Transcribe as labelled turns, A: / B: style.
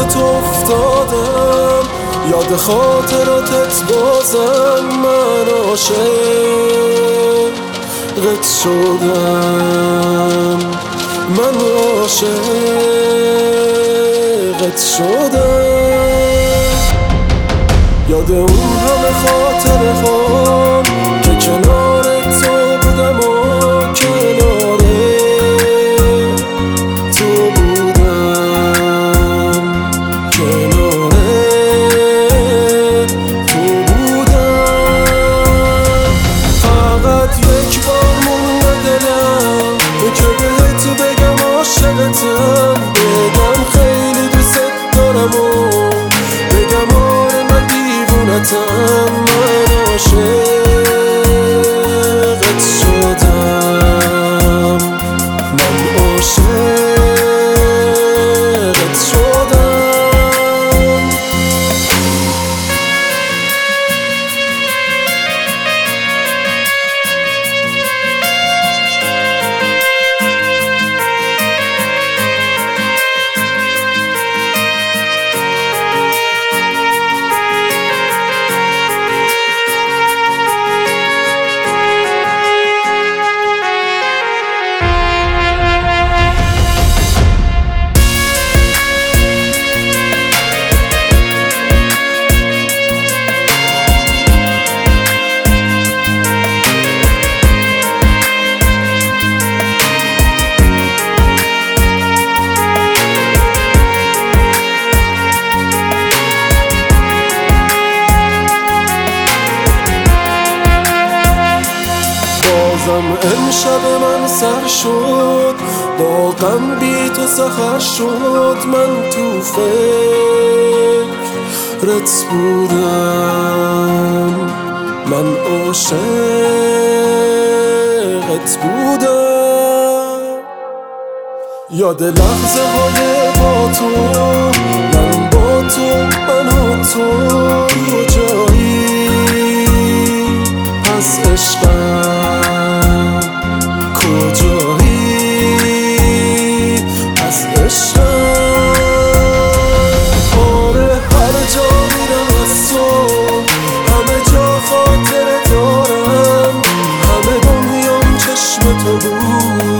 A: تو افتادم، یاد خاطراتت بازم من عاشقت شدم، من عاشقت شدم. یاد اون همه خاطره ها که کنار تو بودم و کنار تو بودم، کنار تو بودم. فقط یک بار مونده دلم که بهت بگم عاشقتم، بگم خیلی دوست دارم و بگم آره من دیوونتم، من عاشقت شدم، من عاشقت شدم. امشب من سر شد با غم بی تو سحر شد، من تو فکرت بودم، من عاشقت بودم. یاد لحظه های با تو، من با تو، من و تو کجایی؟ پس عشقم کجایی؟ پس عشقم. آره هر جا میرم از تو، همه جا خاطره دارم، همه دنیام چشم تو بود.